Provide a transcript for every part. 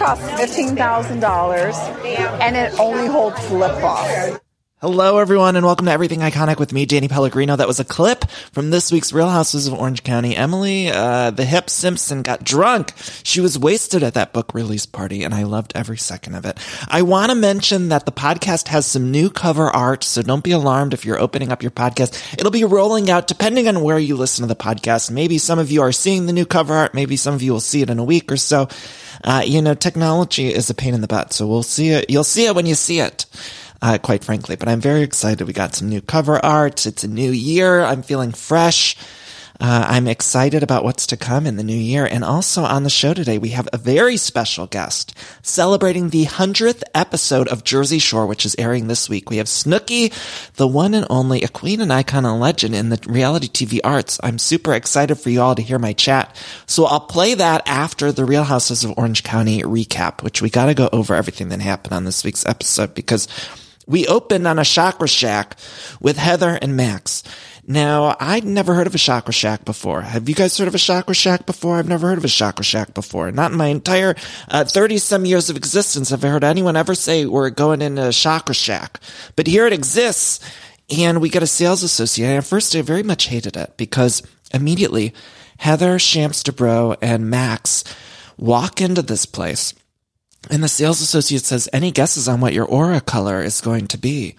costs $15,000, and it only holds lip gloss. Hello, everyone, and welcome to Everything Iconic with me, Danny Pellegrino. That was a clip from this week's Real Houses of Orange County. Emily, the hip Simpson, got drunk. She was wasted at that book release party, and I loved every second of it. I want to mention that the podcast has some new cover art, so don't be alarmed if you're opening up your podcast. It'll be rolling out depending on where you listen to the podcast. Maybe some of you are seeing the new cover art. Maybe some of you will see it in a week or so. Technology is a pain in the butt, so we'll see it. You'll see it when you see it. Quite frankly, but I'm very excited. We got some new cover art. It's a new year. I'm feeling fresh. I'm excited about what's to come in the new year. And also on the show today, we have a very special guest celebrating the 100th episode of Jersey Shore, which is airing this week. We have Snooki, the one and only, a queen and icon and legend in the reality TV arts. I'm super excited for you all to hear my chat. So I'll play that after the Real Houses of Orange County recap, which we got to go over everything that happened on this week's episode because we opened on a Chakra Shack with Heather and Max. Now, I'd never heard of a Chakra Shack before. Have you guys heard of a Chakra Shack before? I've never heard of a Chakra Shack before. Not in my entire 30-some years of existence have I heard anyone ever say we're going into a Chakra Shack. But here it exists, and we get a sales associate. And at first, I very much hated it because immediately Heather, Shams Dubrow, and Max walk into this place. And the sales associate says, any guesses on what your aura color is going to be?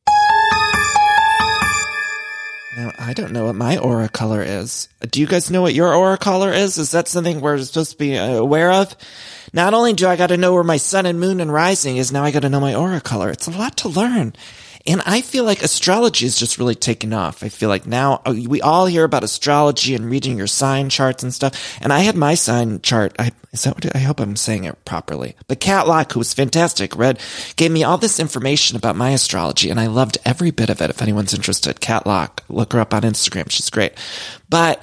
Now, I don't know what my aura color is. Do you guys know what your aura color is? Is that something we're supposed to be aware of? Not only do I got to know where my sun and moon and rising is, now I got to know my aura color. It's a lot to learn. And I feel like astrology is just really taken off. I feel like now we all hear about astrology and reading your sign charts and stuff. And I had my sign chart. I hope I'm saying it properly. But Kat Locke, who was fantastic, gave me all this information about my astrology, and I loved every bit of it. If anyone's interested, Kat Locke, look her up on Instagram. She's great. But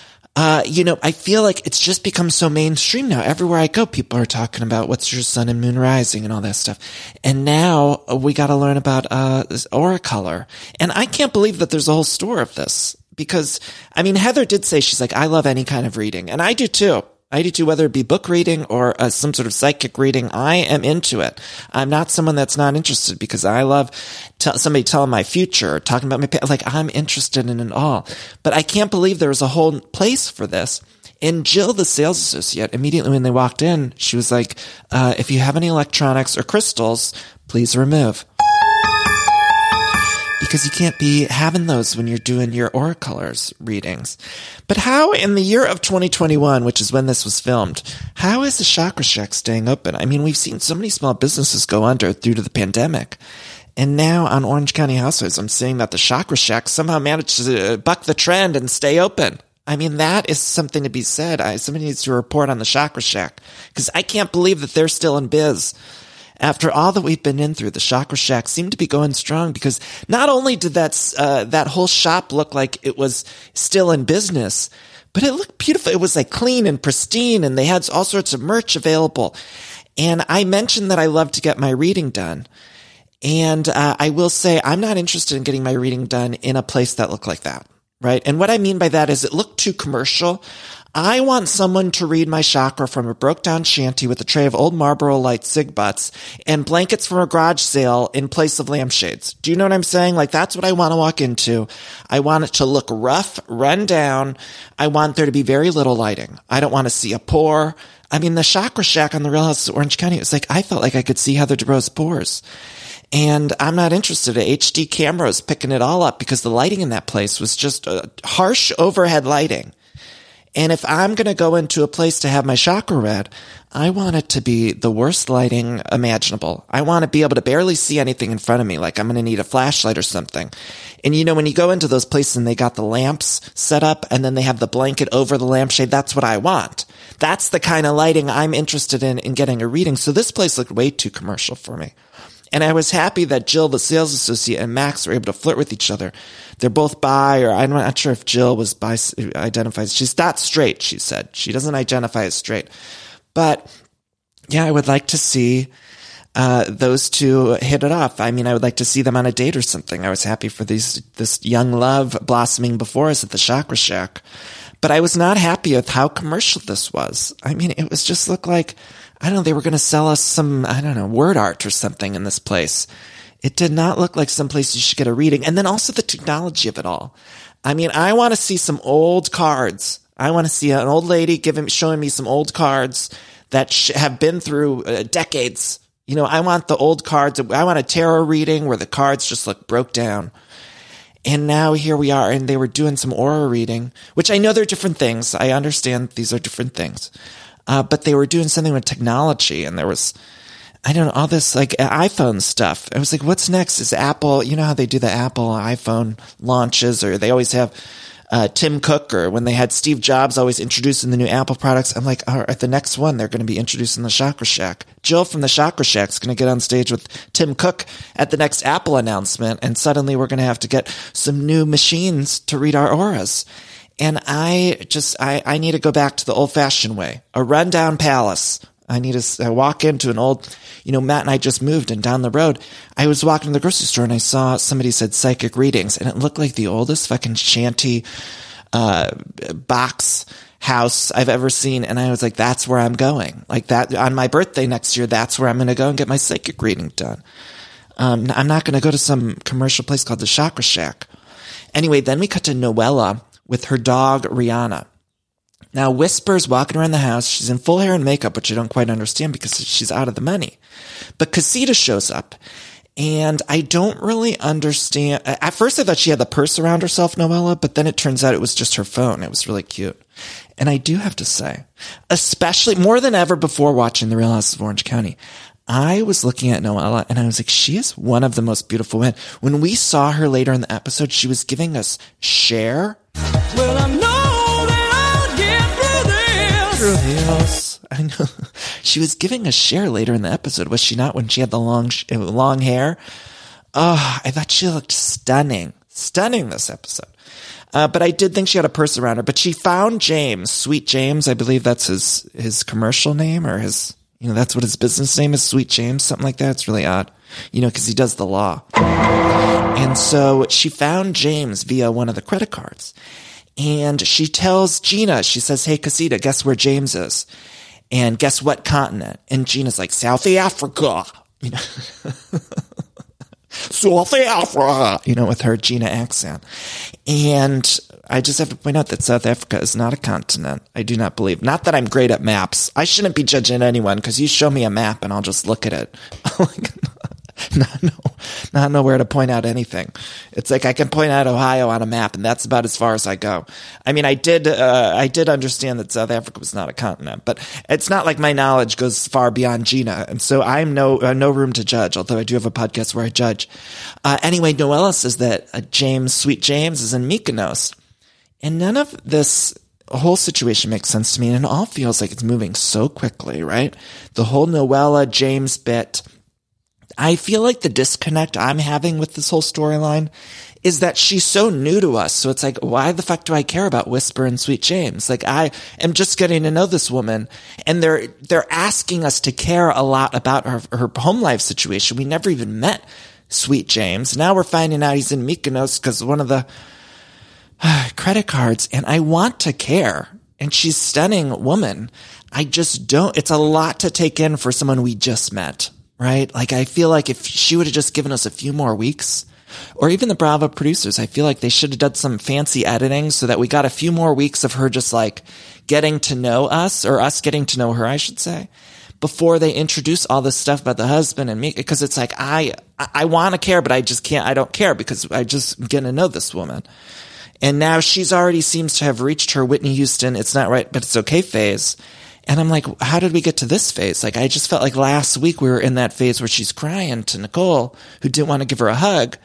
I feel like it's just become so mainstream now. Everywhere I go, people are talking about what's your sun and moon rising and all that stuff. And now we got to learn about this aura color. And I can't believe that there's a whole store of this because, Heather did say, she's like, I love any kind of reading. And I do too. Whether it be book reading or some sort of psychic reading. I am into it. I'm not someone that's not interested because I love somebody telling my future, talking about my past. Like, I'm interested in it all. But I can't believe there was a whole place for this. And Jill, the sales associate, immediately when they walked in, she was like, if you have any electronics or crystals, please remove. Because you can't be having those when you're doing your aura colors readings. But how in the year of 2021, which is when this was filmed, how is the Chakra Shack staying open? We've seen so many small businesses go under due to the pandemic. And now on Orange County Housewives, I'm seeing that the Chakra Shack somehow managed to buck the trend and stay open. That is something to be said. Somebody needs to report on the Chakra Shack because I can't believe that they're still in biz. After all that we've been in through, the Chakra Shack seemed to be going strong because not only did that whole shop look like it was still in business, but it looked beautiful. It was like clean and pristine, and they had all sorts of merch available. And I mentioned that I love to get my reading done. And I will say I'm not interested in getting my reading done in a place that looked like that, right? And what I mean by that is it looked too commercial. I want someone to read my chakra from a broke-down shanty with a tray of old Marlboro Light cig butts and blankets from a garage sale in place of lampshades. Do you know what I'm saying? Like, that's what I want to walk into. I want it to look rough, run down. I want there to be very little lighting. I don't want to see a pore. The Chakra Shack on the Real House of Orange County, it was like I felt like I could see Heather Dubrow's pores. And I'm not interested in HD cameras picking it all up because the lighting in that place was just harsh overhead lighting. And if I'm going to go into a place to have my chakra read, I want it to be the worst lighting imaginable. I want to be able to barely see anything in front of me, like I'm going to need a flashlight or something. And when you go into those places and they got the lamps set up and then they have the blanket over the lampshade, that's what I want. That's the kind of lighting I'm interested in getting a reading. So this place looked way too commercial for me. And I was happy that Jill, the sales associate, and Max were able to flirt with each other. They're both bi, or I'm not sure if Jill was bi, identifies. She's not straight, she said. She doesn't identify as straight. But, yeah, I would like to see those two hit it off. I would like to see them on a date or something. I was happy for this young love blossoming before us at the Chakra Shack. But I was not happy with how commercial this was. I mean, it was just looked like, I don't know, they were going to sell us some, I don't know, word art or something in this place. It did not look like some place you should get a reading. And then also the technology of it all. I mean, I want to see some old cards. I want to see an old lady showing me some old cards that have been through decades. You know, I want the old cards. I want a tarot reading where the cards just look broke down. And now here we are, and they were doing some aura reading, which I know they're different things. I understand these are different things. But they were doing something with technology, and there was, I don't know, all this like iPhone stuff. I was like, what's next? Is Apple, you know how they do the Apple iPhone launches, or they always have Tim Cook, or when they had Steve Jobs always introducing the new Apple products. I'm like, all right, the next one, they're going to be introducing the Chakra Shack. Jill from the Chakra Shack is going to get on stage with Tim Cook at the next Apple announcement, and suddenly we're going to have to get some new machines to read our auras. And I need to go back to the old fashioned way, a rundown palace. I need to walk into an old, you know, Matt and I just moved, and down the road, I was walking to the grocery store and I saw somebody said psychic readings, and it looked like the oldest fucking shanty, box house I've ever seen. And I was like, that's where I'm going. Like that on my birthday next year, that's where I'm going to go and get my psychic reading done. I'm not going to go to some commercial place called the Chakra Shack. Anyway, then we cut to Noella with her dog, Rihanna. Now, Whisper's walking around the house. She's in full hair and makeup, which I don't quite understand because she's out of the money. But Casita shows up, and I don't really understand. At first, I thought she had the purse around herself, Noella, but then it turns out it was just her phone. It was really cute. And I do have to say, especially more than ever before watching The Real Houses of Orange County, I was looking at Noella and I was like, she is one of the most beautiful women. When we saw her later in the episode, she was giving us Cher. Well, I know that I'll get through this. I know. She was giving us Cher later in the episode, was she not, when she had the long hair? Oh, I thought she looked stunning. Stunning this episode. But I did think she had a purse around her. But she found James, Sweet James. I believe that's his commercial name, or his, you know, that's what his business name is, Sweet James, something like that. It's really odd, you know, because he does the law. And so she found James via one of the credit cards. And she tells Gina, she says, hey, Casita, guess where James is? And guess what continent? And Gina's like, South Africa. You know, South Africa, you know, with her Gina accent. And I just have to point out that South Africa is not a continent. I do not believe. Not that I'm great at maps. I shouldn't be judging anyone, because you show me a map and I'll just look at it. Not know where to point out anything. It's like I can point out Ohio on a map, and that's about as far as I go. I mean, I did understand that South Africa was not a continent, but it's not like my knowledge goes far beyond Gina, and so I'm no room to judge. Although I do have a podcast where I judge. Anyway, Noella says that James, Sweet James, is in Mykonos, and none of this whole situation makes sense to me, and it all feels like it's moving so quickly, right? The whole Noella James bit. I feel like the disconnect I'm having with this whole storyline is that she's so new to us. So it's like, why the fuck do I care about Whisper and Sweet James? Like, I am just getting to know this woman, and they're asking us to care a lot about her home life situation. We never even met Sweet James. Now we're finding out he's in Mykonos because one of the credit cards, and I want to care. And she's a stunning woman. I just don't. It's a lot to take in for someone we just met. Right? Like, I feel like if she would have just given us a few more weeks, or even the Bravo producers, I feel like they should have done some fancy editing so that we got a few more weeks of her just like getting to know us, or us getting to know her, I should say, before they introduce all this stuff about the husband and me. Because it's like, I want to care, but I just can't, I don't care because I just get to know this woman. And now she's already seems to have reached her Whitney Houston, it's not right, but it's okay phase. And I'm like, how did we get to this phase? Like, I just felt like last week we were in that phase where she's crying to Nicole, who didn't want to give her a hug,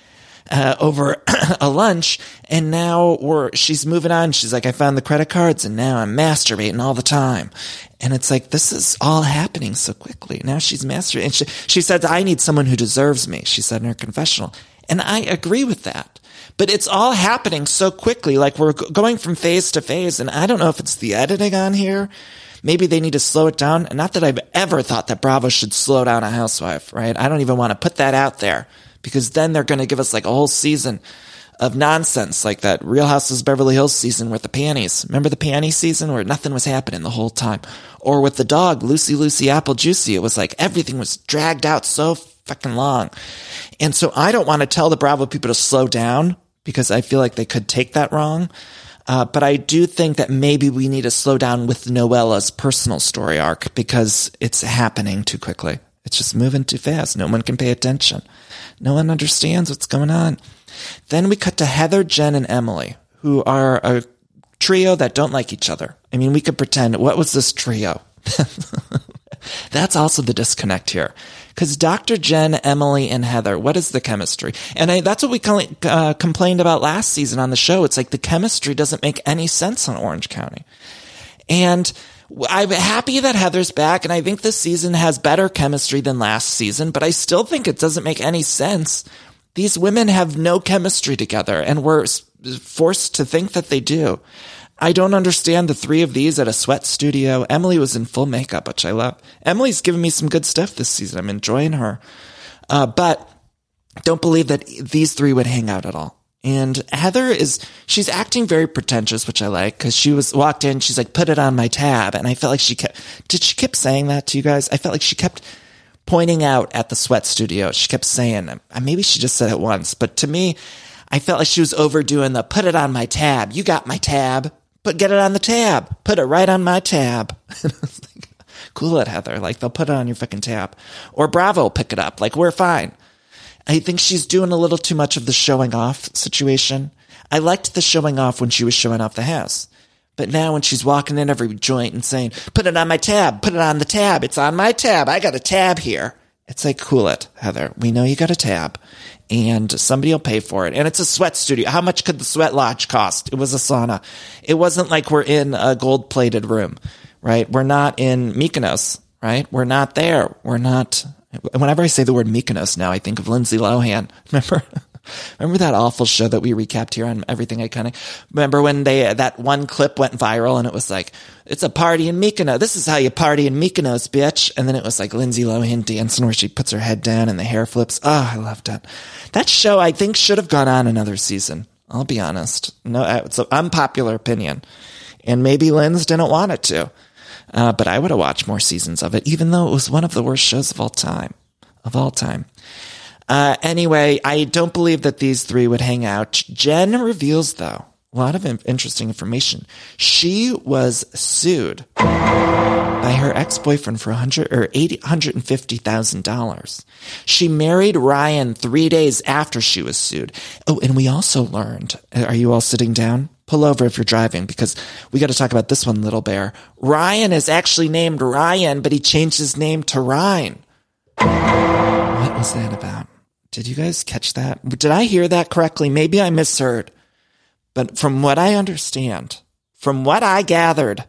over a lunch. And now she's moving on. She's like, I found the credit cards and now I'm masturbating all the time. And it's like, this is all happening so quickly. Now she's masturbating. And she said, I need someone who deserves me, she said in her confessional. And I agree with that. But it's all happening so quickly. Like, we're going from phase to phase. And I don't know if it's the editing on here. Maybe they need to slow it down. Not that I've ever thought that Bravo should slow down a housewife, right? I don't even want to put that out there, because then they're going to give us like a whole season of nonsense, like that Real Houses of Beverly Hills season with the panties. Remember the panty season where nothing was happening the whole time? Or with the dog, Lucy Apple Juicy. It was like everything was dragged out so fucking long. And so I don't want to tell the Bravo people to slow down because I feel like they could take that wrong. But I do think that maybe we need to slow down with Noella's personal story arc because it's happening too quickly. It's just moving too fast. No one can pay attention. No one understands what's going on. Then we cut to Heather, Jen, and Emily, who are a trio that don't like each other. I mean, we could pretend, what was this trio? That's also the disconnect here. Because Dr. Jen, Emily, and Heather, what is the chemistry? And that's what we complained about last season on the show. It's like the chemistry doesn't make any sense on Orange County. And I'm happy that Heather's back, and I think this season has better chemistry than last season, but I still think it doesn't make any sense. These women have no chemistry together, and we're forced to think that they do. I don't understand the three of these at a sweat studio. Emily was in full makeup, which I love. Emily's given me some good stuff this season. I'm enjoying her. But don't believe that these three would hang out at all. And Heather she's acting very pretentious, which I like, because she walked in, she's like, put it on my tab. And I felt like she keep saying that to you guys? I felt like she kept pointing out at the sweat studio. She kept saying, maybe she just said it once, but to me, I felt like she was overdoing the put it on my tab. You got my tab. Get it on the tab. Put it right on my tab. Cool it, Heather. Like, they'll put it on your fucking tab. Or Bravo will pick it up. Like, we're fine. I think she's doing a little too much of the showing off situation. I liked the showing off when she was showing off the house. But now when she's walking in every joint and saying, put it on my tab, put it on the tab. It's on my tab. I got a tab here. It's like, cool it, Heather. We know you got a tab. And somebody will pay for it. And it's a sweat studio. How much could the sweat lodge cost? It was a sauna. It wasn't like we're in a gold-plated room, right? We're not in Mykonos, right? We're not there. We're not. Whenever I say the word Mykonos now, I think of Lindsay Lohan. Remember that awful show that we recapped here on Everything Iconic? Remember when that one clip went viral and it was like, it's a party in Mykonos. This is how you party in Mykonos, bitch. And then it was like Lindsay Lohan dancing where she puts her head down and the hair flips. Oh, I loved it. That show, I think, should have gone on another season. I'll be honest. No, it's an unpopular opinion. And maybe Linz didn't want it to. But I would have watched more seasons of it, even though it was one of the worst shows of all time. Anyway, I don't believe that these three would hang out. Jen reveals, though, a lot of interesting information. She was sued by her ex-boyfriend for $850,000. She married Ryan 3 days after she was sued. Oh, and we also learned, are you all sitting down? Pull over if you're driving, because we got to talk about this one, Little Bear. Ryan is actually named Ryan, but he changed his name to Ryan. What was that about? Did you guys catch that? Did I hear that correctly? Maybe I misheard. But from what I understand, from what I gathered,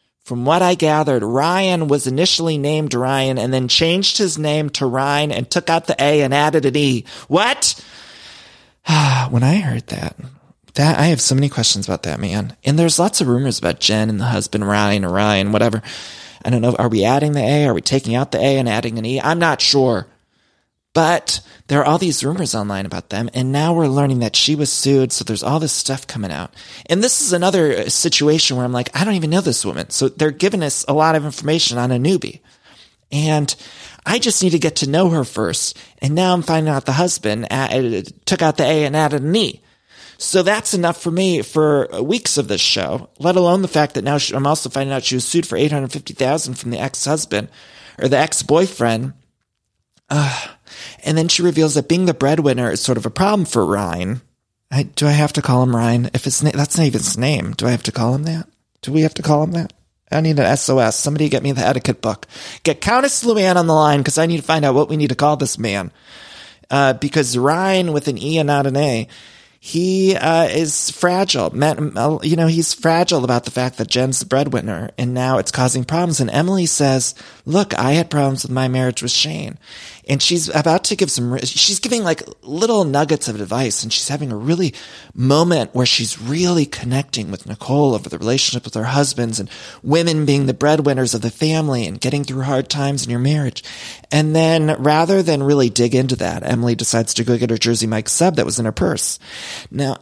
Ryan was initially named Ryan and then changed his name to Ryan and took out the A and added an E. What? When I heard that I have so many questions about that, man. And there's lots of rumors about Jen and the husband, Ryan or Ryan, whatever. I don't know. Are we adding the A? Are we taking out the A and adding an E? I'm not sure. But there are all these rumors online about them, and now we're learning that she was sued, so there's all this stuff coming out. And this is another situation where I'm like, I don't even know this woman. So they're giving us a lot of information on a newbie. And I just need to get to know her first. And now I'm finding out the husband took out the A and added an E. So that's enough for me for weeks of this show, let alone the fact that now I'm also finding out she was sued for $850,000 from the ex-husband or the ex-boyfriend. And then she reveals that being the breadwinner is sort of a problem for Ryan. Do I have to call him Ryan? If that's not even his name. Do I have to call him that? Do we have to call him that? I need an SOS. Somebody get me the etiquette book. Get Countess Luann on the line because I need to find out what we need to call this man. Because Ryan with an E and not an A, he is fragile. He's fragile about the fact that Jen's the breadwinner, and now it's causing problems. And Emily says, look, I had problems with my marriage with Shane. And she's about to give she's giving like little nuggets of advice, and she's having a really moment where she's really connecting with Nicole over the relationship with her husbands and women being the breadwinners of the family and getting through hard times in your marriage. And then rather than really dig into that, Emily decides to go get her Jersey Mike sub that was in her purse. Now,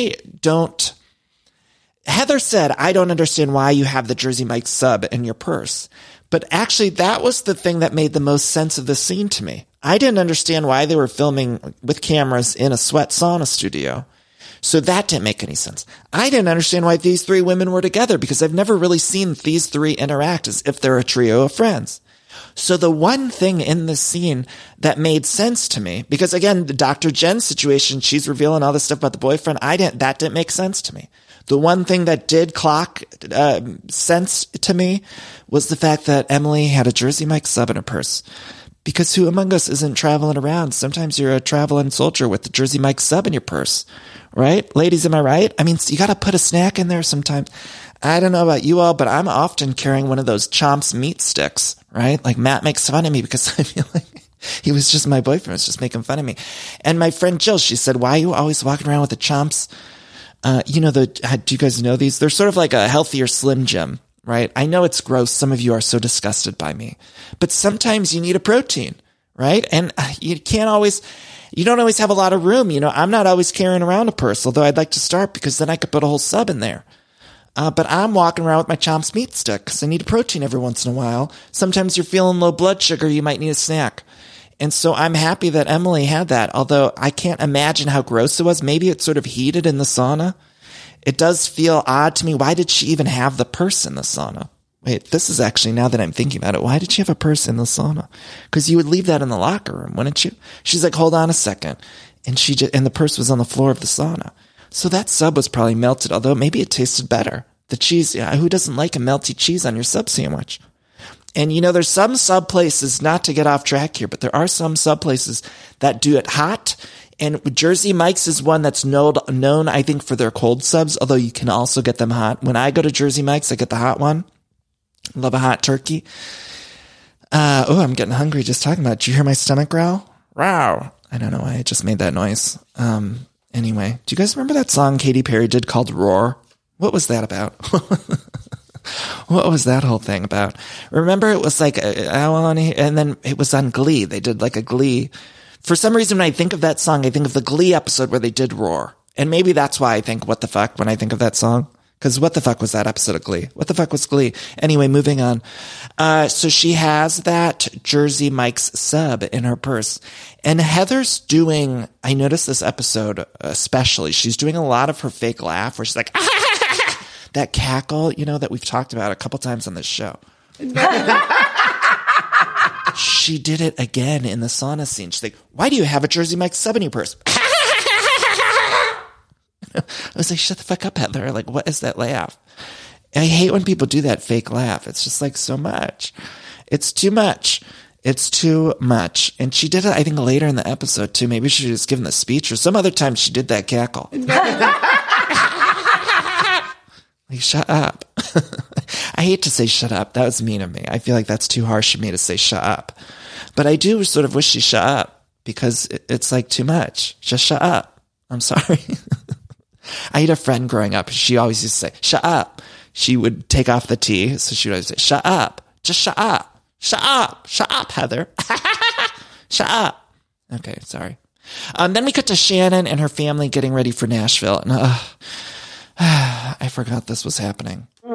Heather said, I don't understand why you have the Jersey Mike sub in your purse. But actually, that was the thing that made the most sense of the scene to me. I didn't understand why they were filming with cameras in a sweat sauna studio. So that didn't make any sense. I didn't understand why these three women were together because I've never really seen these three interact as if they're a trio of friends. So the one thing in this scene that made sense to me, because again, the Dr. Jen situation, she's revealing all this stuff about the boyfriend. That didn't make sense to me. The one thing that did clock sense to me was the fact that Emily had a Jersey Mike sub in her purse. Because who among us isn't traveling around? Sometimes you're a traveling soldier with the Jersey Mike sub in your purse, right? Ladies, am I right? I mean, you got to put a snack in there sometimes. I don't know about you all, but I'm often carrying one of those Chomps meat sticks, right? Like Matt makes fun of me because I feel like he was just my boyfriend, was just making fun of me. And my friend Jill, she said, why are you always walking around with the Chomps? Do you guys know these? They're sort of like a healthier Slim Jim, right? I know it's gross. Some of you are so disgusted by me, but sometimes you need a protein, right? And you don't always have a lot of room. I'm not always carrying around a purse, although I'd like to start because then I could put a whole sub in there. But I'm walking around with my Chomps meat stick because I need a protein every once in a while. Sometimes you're feeling low blood sugar. You might need a snack. And so I'm happy that Emily had that, although I can't imagine how gross it was. Maybe it's sort of heated in the sauna. It does feel odd to me. Why did she even have the purse in the sauna? Wait, this is actually, now that I'm thinking about it, why did she have a purse in the sauna? Because you would leave that in the locker room, wouldn't you? She's like, hold on a second. And and the purse was on the floor of the sauna. So that sub was probably melted, although maybe it tasted better. The cheese, who doesn't like a melty cheese on your sub sandwich? And there's some sub places, not to get off track here, but there are some sub places that do it hot. And Jersey Mike's is one that's known, I think, for their cold subs, although you can also get them hot. When I go to Jersey Mike's, I get the hot one. Love a hot turkey. I'm getting hungry just talking about it. Did you hear my stomach growl? Wow. I don't know why I just made that noise. Anyway, do you guys remember that song Katy Perry did called Roar? What was that about? What was that whole thing about? Remember, it was like, and then it was on Glee. They did like a Glee. For some reason, when I think of that song, I think of the Glee episode where they did Roar. And maybe that's why I think, what the fuck, when I think of that song. Because what the fuck was that episode of Glee? What the fuck was Glee? Anyway, moving on. So she has that Jersey Mike's sub in her purse. And Heather's doing, I noticed this episode especially, she's doing a lot of her fake laugh where she's like, that cackle, that we've talked about a couple times on this show. She did it again in the sauna scene. She's like, why do you have a Jersey Mike's sub in your purse? I was like, shut the fuck up, Heather. Like, what is that laugh? I hate when people do that fake laugh. It's just like so much. It's too much. It's too much. And she did it, I think, later in the episode, too. Maybe she should just given the speech, or some other time she did that cackle. Like, shut up. I hate to say shut up. That was mean of me. I feel like that's too harsh of me to say shut up. But I do sort of wish she shut up because it's like too much. Just shut up. I'm sorry. I had a friend growing up. She always used to say, shut up. She would take off the T. So she would always say, shut up. Just shut up. Shut up. Shut up, Heather. Shut up. Okay, sorry. Then we cut to Shannon and her family getting ready for Nashville. And I forgot this was happening. I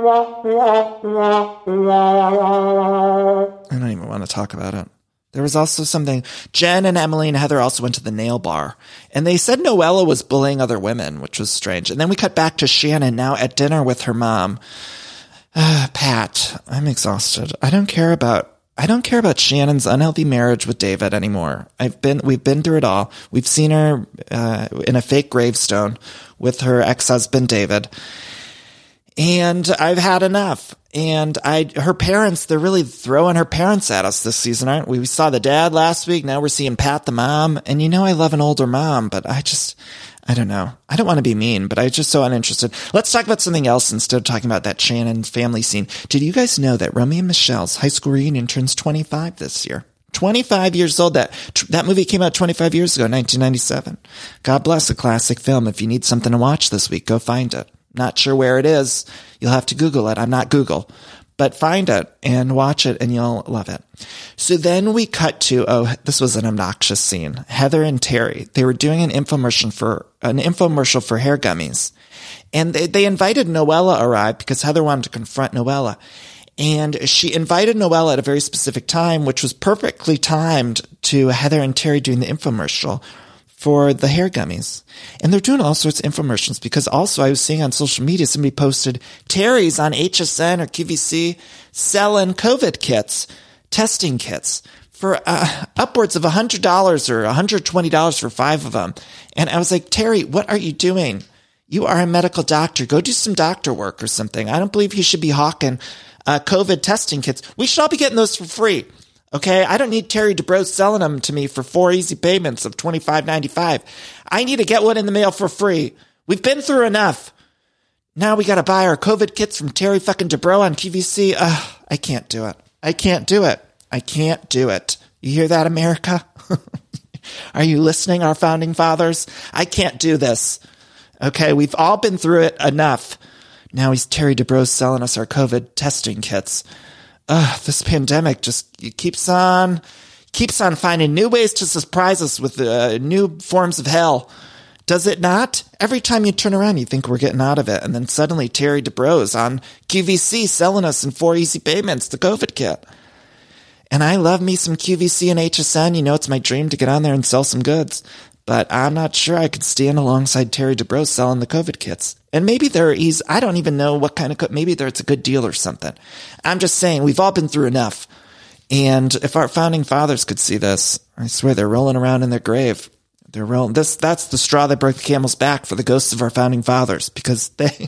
don't even want to talk about it. There was also something, Jen and Emily and Heather also went to the nail bar. And they said Noella was bullying other women, which was strange. And then we cut back to Shannon now at dinner with her mom. Pat, I'm exhausted. I don't care about Shannon's unhealthy marriage with David anymore. We've been through it all. We've seen her in a fake gravestone with her ex-husband David. And I've had enough. And her parents, they're really throwing her parents at us this season, aren't we? We saw the dad last week. Now we're seeing Pat the mom. And I love an older mom, but I don't know. I don't want to be mean, but I'm just so uninterested. Let's talk about something else instead of talking about that Shannon family scene. Did you guys know that Romeo and Michelle's high school reunion turns 25 this year? 25 years old. That movie came out 25 years ago, 1997. God bless a classic film. If you need something to watch this week, go find it. Not sure where it is. You'll have to Google it. I'm not Google. but find it and watch it and you'll love it. So then we cut to, this was an obnoxious scene. Heather and Terry, they were doing an infomercial for hair gummies. And they invited Noella arrive because Heather wanted to confront Noella. And she invited Noella at a very specific time, which was perfectly timed to Heather and Terry doing the infomercial for the hair gummies. And they're doing all sorts of infomercials because also I was seeing on social media, somebody posted Terry's on HSN or QVC selling COVID kits, testing kits for upwards of $100 or $120 for 5 of them. And I was like, Terry, what are you doing? You are a medical doctor. Go do some doctor work or something. I don't believe you should be hawking COVID testing kits. We should all be getting those for free. Okay, I don't need Terry Dubrow selling them to me for 4 easy payments of $25.95. I need to get one in the mail for free. We've been through enough. Now we got to buy our COVID kits from Terry fucking Dubrow on QVC. I can't do it. I can't do it. I can't do it. You hear that, America? Are you listening, our founding fathers? I can't do this. Okay, we've all been through it enough. Now he's Terry Dubrow selling us our COVID testing kits. This pandemic just keeps on finding new ways to surprise us with new forms of hell. Does it not? Every time you turn around, you think we're getting out of it. And then suddenly Terry Dubrow's on QVC selling us in 4 easy payments the COVID kit. And I love me some QVC and HSN. You know, it's my dream to get on there and sell some goods. But I'm not sure I could stand alongside Terry Dubrow selling the COVID kits. And maybe I don't even know what kind of, maybe it's a good deal or something. I'm just saying, we've all been through enough. And if our founding fathers could see this, I swear they're rolling around in their grave. They're rolling. That's the straw that broke the camel's back for the ghosts of our founding fathers, because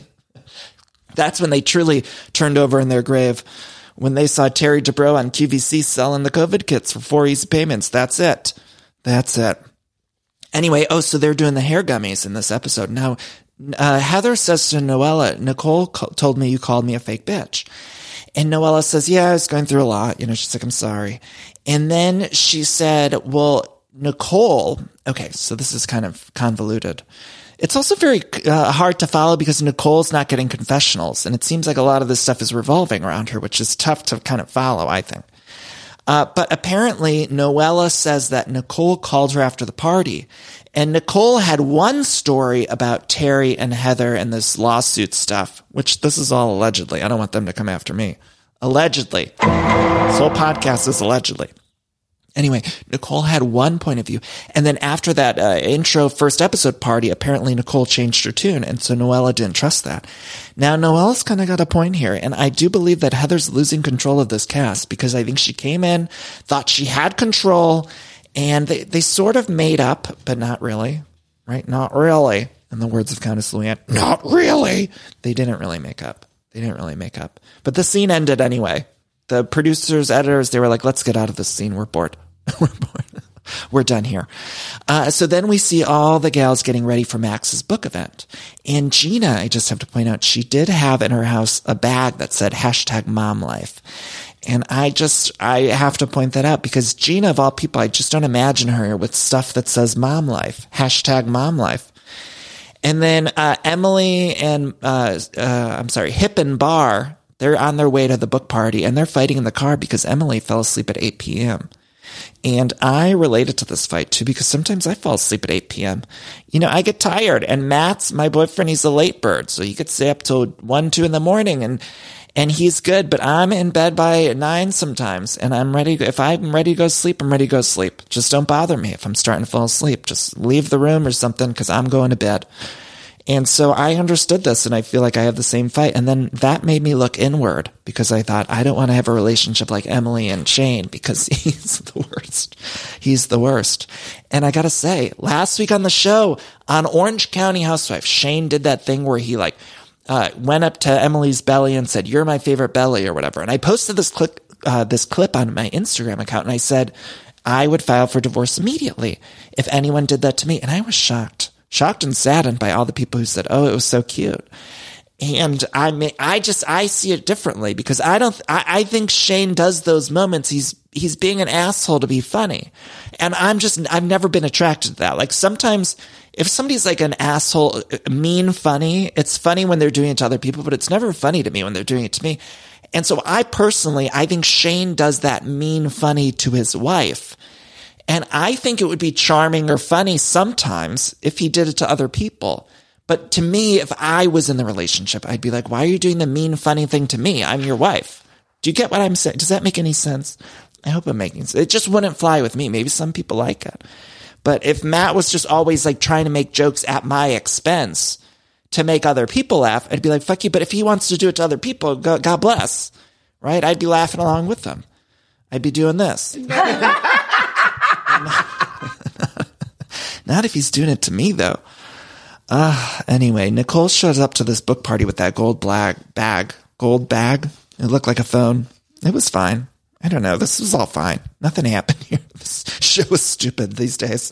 that's when they truly turned over in their grave. When they saw Terry Dubrow on QVC selling the COVID kits for 4 easy payments. That's it. That's it. Anyway, so they're doing the hair gummies in this episode. Now, Heather says to Noella, Nicole told me you called me a fake bitch. And Noella says, yeah, I was going through a lot. You know, she's like, I'm sorry. And then she said, well, Nicole, okay, so this is kind of convoluted. It's also very hard to follow because Nicole's not getting confessionals. And it seems like a lot of this stuff is revolving around her, which is tough to kind of follow, I think. But apparently Noella says that Nicole called her after the party, and Nicole had one story about Terry and Heather and this lawsuit stuff, which this is all allegedly. I don't want them to come after me. Allegedly. This whole podcast is allegedly. Anyway, Nicole had one point of view. And then after that intro first episode party, apparently Nicole changed her tune. And so Noella didn't trust that. Now, Noella's kind of got a point here. And I do believe that Heather's losing control of this cast because I think she came in, thought she had control, and they sort of made up, but not really, right? Not really. In the words of Countess Luann, not really. They didn't really make up. But the scene ended anyway. The producers, editors, they were like, let's get out of this scene. We're bored. We're done here. So then we see all the gals getting ready for Max's book event. And Gina, I just have to point out, she did have in her house a bag that said #MomLife. And I have to point that out because Gina, of all people, I just don't imagine her with stuff that says mom life, #MomLife. And then, Emily and, Hip and Bar, they're on their way to the book party and they're fighting in the car because Emily fell asleep at 8 p.m. And I related to this fight too, because sometimes I fall asleep at 8 p.m. You know, I get tired, and Matt's my boyfriend. He's a late bird. So he could stay up till 1, 2 in the morning and he's good, but I'm in bed by 9 sometimes, and I'm ready. If I'm ready to go to sleep, I'm ready to go to sleep. Just don't bother me if I'm starting to fall asleep. Just leave the room or something, because I'm going to bed. And so I understood this, and I feel like I have the same fight. And then that made me look inward, because I thought, I don't want to have a relationship like Emily and Shane, because he's the worst. He's the worst. And I gotta say, last week on the show, on Orange County Housewife, Shane did that thing where he went up to Emily's belly and said, "You're my favorite belly," or whatever. And I posted this clip on my Instagram account, and I said, I would file for divorce immediately if anyone did that to me. And I was shocked and saddened by all the people who said, "Oh, it was so cute." And I see it differently, because I think Shane does those moments. He's being an asshole to be funny. And I've never been attracted to that. Like, sometimes if somebody's like an asshole, mean funny, it's funny when they're doing it to other people, but it's never funny to me when they're doing it to me. And so I think Shane does that mean funny to his wife. And I think it would be charming or funny sometimes if he did it to other people. But to me, if I was in the relationship, I'd be like, why are you doing the mean, funny thing to me? I'm your wife. Do you get what I'm saying? Does that make any sense? I hope I'm making sense. It just wouldn't fly with me. Maybe some people like it. But if Matt was just always like trying to make jokes at my expense to make other people laugh, I'd be like, fuck you. But if he wants to do it to other people, God bless. Right? I'd be laughing along with them. I'd be doing this. Not if he's doing it to me, though. Anyway, Nicole shows up to this book party with that gold bag. It looked like a phone. It was fine. I don't know. This was all fine. Nothing happened here. This show is stupid these days.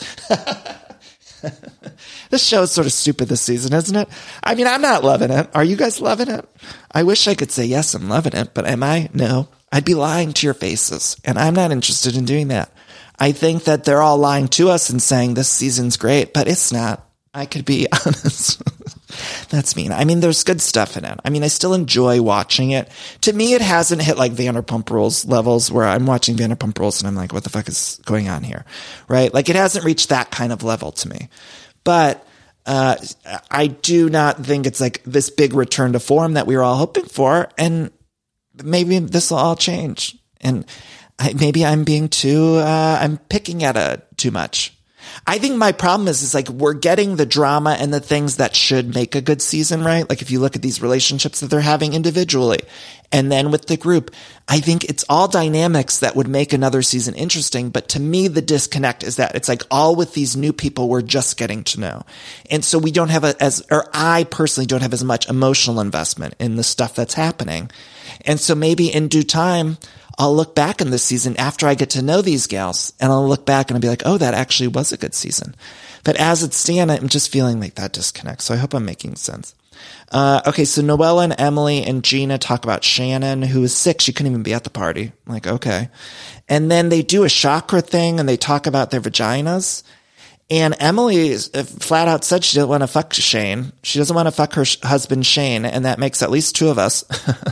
This show is sort of stupid this season, isn't it? I mean, I'm not loving it. Are you guys loving it? I wish I could say, yes, I'm loving it, but am I? No. I'd be lying to your faces, and I'm not interested in doing that. I think that they're all lying to us and saying this season's great, but it's not. I could be honest. That's mean. I mean, there's good stuff in it. I mean, I still enjoy watching it. To me, it hasn't hit like Vanderpump Rules levels where I'm watching Vanderpump Rules and I'm like, what the fuck is going on here? Right? Like, it hasn't reached that kind of level to me. But I do not think it's like this big return to form that we were all hoping for. And maybe this will all change. And maybe I'm being I'm picking at it too much. I think my problem is like we're getting the drama and the things that should make a good season, right? Like if you look at these relationships that they're having individually and then with the group, I think it's all dynamics that would make another season interesting. But to me, the disconnect is that it's like all with these new people we're just getting to know. And so we don't have I personally don't have as much emotional investment in the stuff that's happening. And so maybe in due time, I'll look back in this season after I get to know these gals and I'll look back and I'll be like, oh, that actually was a good season. But as it stands, I'm just feeling like that disconnect. So I hope I'm making sense. Okay. So Noella and Emily and Gina talk about Shannon, who is sick. She couldn't even be at the party. I'm like, okay. And then they do a chakra thing and they talk about their vaginas. And Emily flat out said she didn't want to fuck Shane. She doesn't want to fuck her husband, Shane. And that makes at least two of us.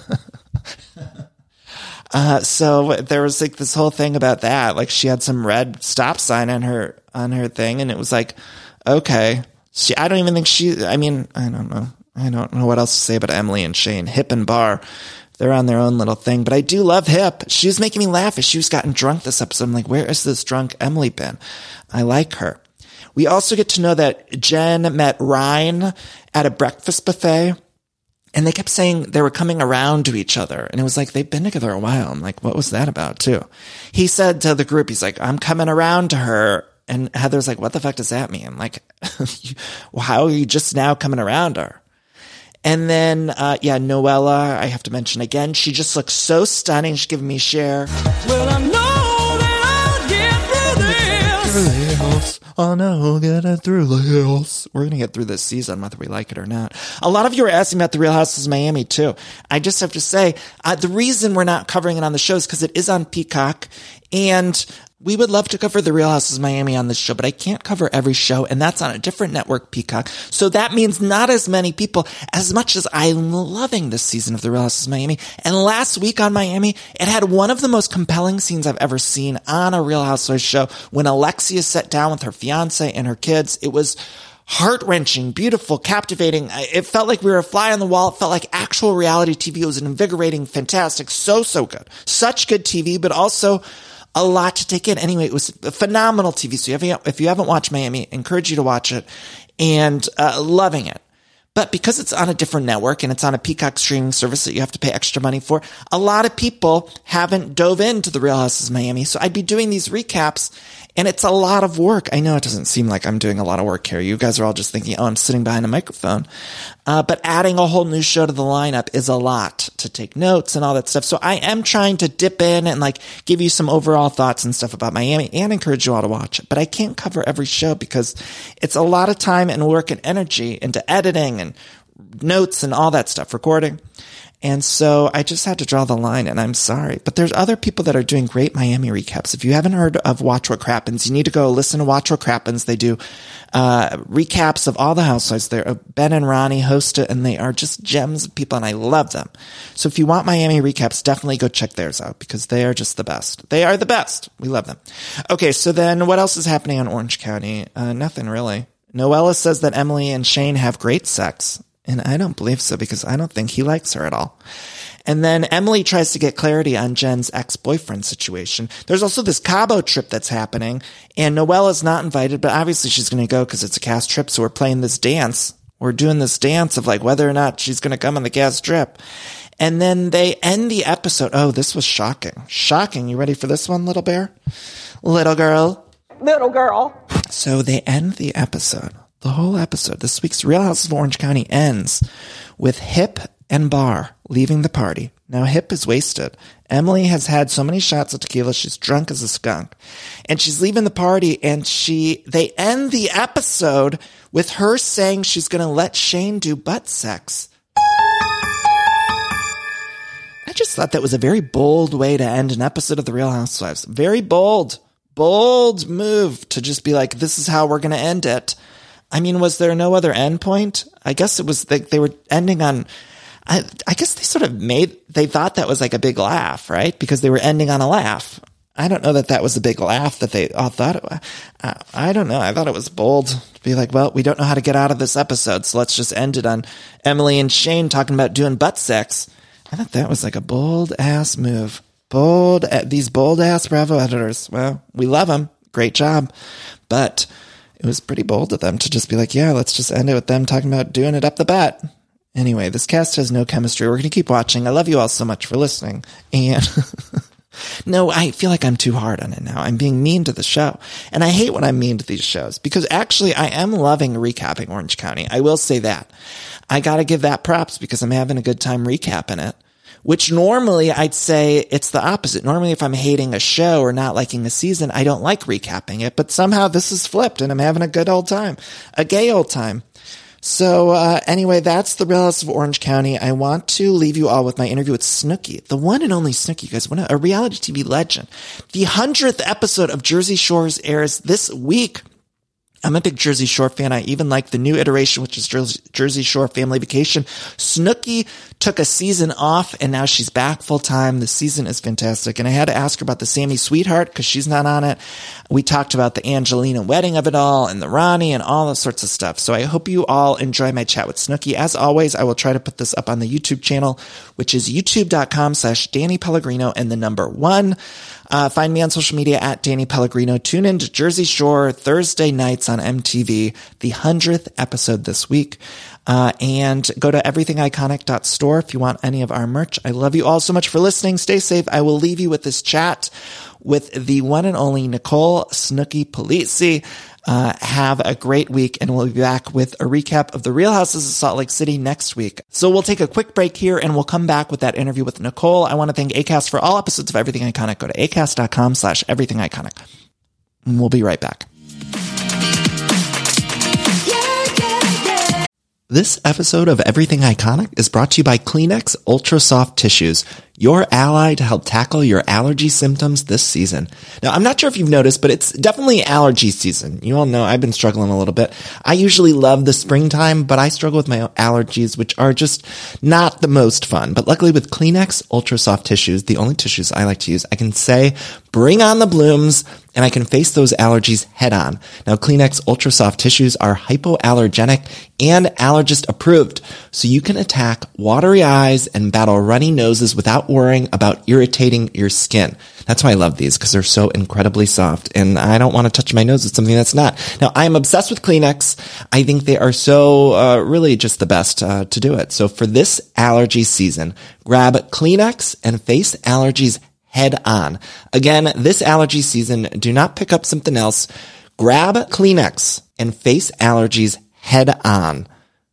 So there was like this whole thing about that. Like she had some red stop sign on her thing. And it was like, okay. I don't even think I don't know. I don't know what else to say about Emily and Shane. Hip and Bar, they're on their own little thing. But I do love Hip. She was making me laugh as she was gotten drunk this episode. I'm like, where is this drunk Emily been? I like her. We also get to know that Jen met Ryan at a breakfast buffet. And they kept saying they were coming around to each other. And it was like, they've been together a while. I'm like, what was that about too? He said to the group, he's like, I'm coming around to her. And Heather's like, what the fuck does that mean? I'm like, how are you just now coming around her? And then, Noella, I have to mention again, she just looks so stunning. She's giving me share. Well, I know that I'll get through this. Oh no, get it through the hills. We're going to get through this season, whether we like it or not. A lot of you are asking about the Real Houses of Miami too. I just have to say, the reason we're not covering it on the show is because it is on Peacock, and we would love to cover the Real Houses of Miami on this show, but I can't cover every show, and that's on a different network, Peacock. So that means not as many people, as much as I'm loving this season of the Real Houses of Miami. And last week on Miami, it had one of the most compelling scenes I've ever seen on a Real Housewives show when Alexia sat down with her fiance and her kids. It was heart-wrenching, beautiful, captivating. It felt like we were a fly on the wall. It felt like actual reality TV. It was invigorating, fantastic, so good. Such good TV, but also a lot to take in. Anyway, it was a phenomenal TV. So if you haven't watched Miami, I encourage you to watch it, and loving it. But because it's on a different network and it's on a Peacock streaming service that you have to pay extra money for, a lot of people haven't dove into the Real Houses of Miami. So I'd be doing these recaps, and it's a lot of work. I know it doesn't seem like I'm doing a lot of work here. You guys are all just thinking, oh, I'm sitting behind a microphone. But adding a whole new show to the lineup is a lot to take notes and all that stuff. So I am trying to dip in and like give you some overall thoughts and stuff about Miami and encourage you all to watch it. But I can't cover every show because it's a lot of time and work and energy into editing and notes and all that stuff, recording. And so I just had to draw the line, and I'm sorry. But there's other people that are doing great Miami recaps. If you haven't heard of Watch What Crappens, you need to go listen to Watch What Crappens. They do recaps of all the housewives. Ben and Ronnie host it, and they are just gems of people, and I love them. So if you want Miami recaps, definitely go check theirs out, because they are just the best. They are the best. We love them. Okay, so then what else is happening in Orange County? Nothing really. Noella says that Emily and Shane have great sex. And I don't believe so, because I don't think he likes her at all. And then Emily tries to get clarity on Jen's ex-boyfriend situation. There's also this Cabo trip that's happening, and Noella's not invited, but obviously she's going to go because it's a cast trip. So we're playing this dance. We're doing this dance of like whether or not she's going to come on the cast trip. And then they end the episode. Oh, this was shocking. Shocking. You ready for this one, little bear? Little girl. Little girl. So they end the episode. The whole episode, this week's Real Houses of Orange County ends with Hip and Bar leaving the party. Now Hip is wasted. Emily has had so many shots of tequila, she's drunk as a skunk. And she's leaving the party, and they end the episode with her saying she's going to let Shane do butt sex. I just thought that was a very bold way to end an episode of The Real Housewives. Very bold move to just be like, this is how we're going to end it. I mean, was there no other end point? I guess it was they were ending on, I guess they thought that was like a big laugh, right? Because they were ending on a laugh. I don't know that was a big laugh that they all thought it was. I don't know. I thought it was bold to be like, well, we don't know how to get out of this episode, so let's just end it on Emily and Shane talking about doing butt sex. I thought that was like a bold ass move. These bold ass Bravo editors. Well, we love them. Great job. But it was pretty bold of them to just be like, yeah, let's just end it with them talking about doing it up the butt. Anyway, this cast has no chemistry. We're going to keep watching. I love you all so much for listening. And no, I feel like I'm too hard on it now. I'm being mean to the show. And I hate when I'm mean to these shows, because actually I am loving recapping Orange County. I will say that. I got to give that props, because I'm having a good time recapping it. Which normally I'd say it's the opposite. Normally if I'm hating a show or not liking a season, I don't like recapping it. But somehow this is flipped, and I'm having a good old time. A gay old time. So anyway, that's the Real House of Orange County. I want to leave you all with my interview with Snooki, the one and only Snooki, you guys. A reality TV legend. The 100th episode of Jersey Shore airs this week. I'm a big Jersey Shore fan. I even like the new iteration, which is Jersey Shore Family Vacation. Snooki took a season off, and now she's back full time. The season is fantastic. And I had to ask her about the Sammy Sweetheart, because she's not on it. We talked about the Angelina wedding of it all, and the Ronnie, and all those sorts of stuff. So I hope you all enjoy my chat with Snooki. As always, I will try to put this up on the YouTube channel, which is youtube.com/Danny Pellegrino and the number 1. Find me on social media at Danny Pellegrino. Tune in to Jersey Shore Thursday nights on MTV, the 100th episode this week. And go to everythingiconic.store if you want any of our merch. I love you all so much for listening. Stay safe. I will leave you with this chat with the one and only Nicole Snooki Polizzi. Have a great week, and we'll be back with a recap of the Real Houses of Salt Lake City next week. So we'll take a quick break here, and we'll come back with that interview with Nicole. I want to thank Acast for all episodes of Everything Iconic. Go to acast.com/everythingiconic. And we'll be right back. This episode of Everything Iconic is brought to you by Kleenex Ultra Soft Tissues, your ally to help tackle your allergy symptoms this season. Now, I'm not sure if you've noticed, but it's definitely allergy season. You all know I've been struggling a little bit. I usually love the springtime, but I struggle with my allergies, which are just not the most fun. But luckily with Kleenex Ultra Soft Tissues, the only tissues I like to use, I can say, bring on the blooms, and I can face those allergies head on. Now, Kleenex Ultra Soft Tissues are hypoallergenic and allergist approved, so you can attack watery eyes and battle runny noses without worrying about irritating your skin. That's why I love these, because they're so incredibly soft, and I don't want to touch my nose with something that's not. Now, I am obsessed with Kleenex. I think they are so really just the best to do it. So for this allergy season, grab Kleenex and face allergies head on. Again, this allergy season, do not pick up something else. Grab Kleenex and face allergies head on.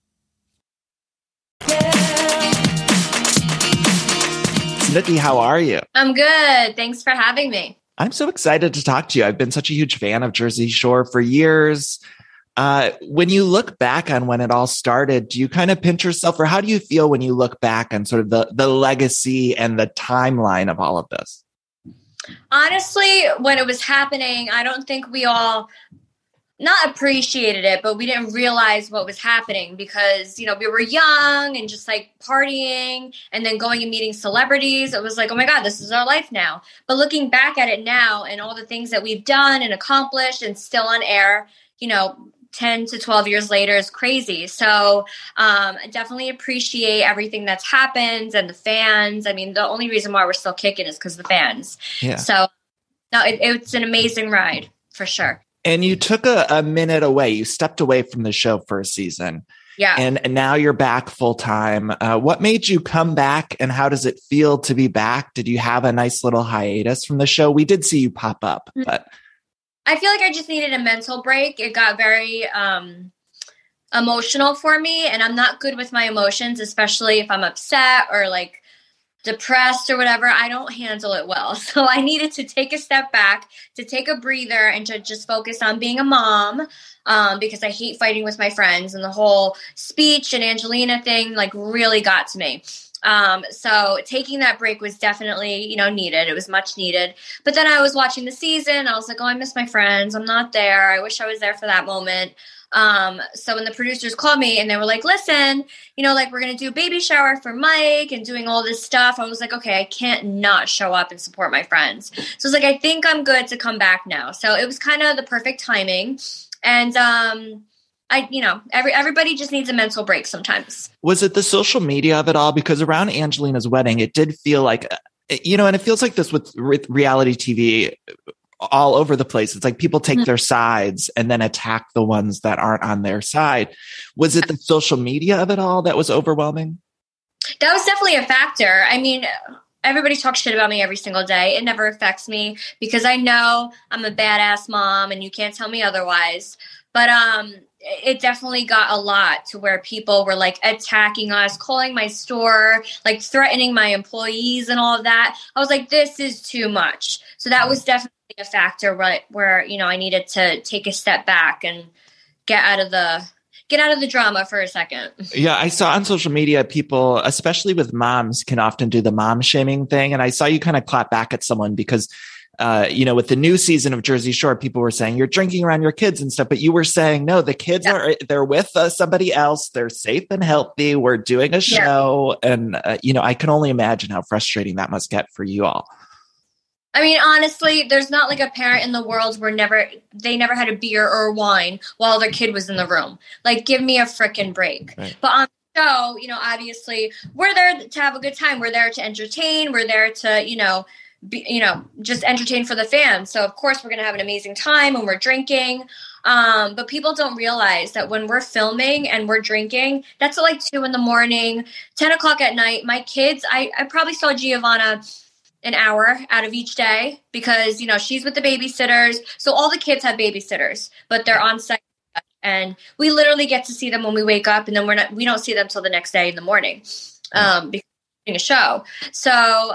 Snooki, how are you? I'm good. Thanks for having me. I'm so excited to talk to you. I've been such a huge fan of Jersey Shore for years. When you look back on when it all started, do you kind of pinch yourself, or how do you feel when you look back on sort of the legacy and the timeline of all of this? Honestly, when it was happening, I don't think we all not appreciated it, but we didn't realize what was happening because, we were young and just like partying and then going and meeting celebrities. It was like, oh my God, this is our life now. But looking back at it now and all the things that we've done and accomplished and still on air, 10 to 12 years later is crazy. So I definitely appreciate everything that's happened and the fans. I mean, the only reason why we're still kicking is because of the fans. Yeah. So no, it's an amazing ride for sure. And you took a minute away. You stepped away from the show for a season. Yeah. And now you're back full time. What made you come back and how does it feel to be back? Did you have a nice little hiatus from the show? We did see you pop up, but I feel like I just needed a mental break. It got very emotional for me, and I'm not good with my emotions, especially if I'm upset or like depressed or whatever. I don't handle it well. So I needed to take a step back, to take a breather, and to just focus on being a mom because I hate fighting with my friends, and the whole speech and Angelina thing like really got to me. So taking that break was definitely, needed. It was much needed. But then I was watching the season. I was like, oh, I miss my friends. I'm not there. I wish I was there for that moment. So when the producers called me and they were like, listen, we're going to do a baby shower for Mike and doing all this stuff. I was like, okay, I can't not show up and support my friends. So I was like, I think I'm good to come back now. So it was kind of the perfect timing. And, everybody just needs a mental break sometimes. Was it the social media of it all? Because around Angelina's wedding, it did feel like, and it feels like this with reality TV all over the place. It's like people take their sides and then attack the ones that aren't on their side. Was it the social media of it all that was overwhelming? That was definitely a factor. I mean, everybody talks shit about me every single day. It never affects me because I know I'm a badass mom and you can't tell me otherwise. But it definitely got a lot to where people were like attacking us, calling my store, like threatening my employees and all of that. I was like, this is too much. So that was definitely a factor where I needed to take a step back and get out of the drama for a second. Yeah, I saw on social media people, especially with moms, can often do the mom shaming thing. And I saw you kind of clap back at someone because with the new season of Jersey Shore, people were saying you're drinking around your kids and stuff, but you were saying, no, the kids they're with somebody else. They're safe and healthy. We're doing a show. Yeah. And, I can only imagine how frustrating that must get for you all. I mean, honestly, there's not like a parent in the world where they never had a beer or wine while their kid was in the room. Like, give me a frickin' break. Right. But on the show, obviously we're there to have a good time. We're there to entertain. We're there to, just entertain for the fans. So of course we're going to have an amazing time when we're drinking. But people don't realize that when we're filming and we're drinking, that's at like 2 a.m, 10 o'clock at night. My kids, I probably saw Giovanna an hour out of each day because, she's with the babysitters. So all the kids have babysitters, but they're on site and we literally get to see them when we wake up, and then we don't see them till the next day in the morning, because we're doing a show. So,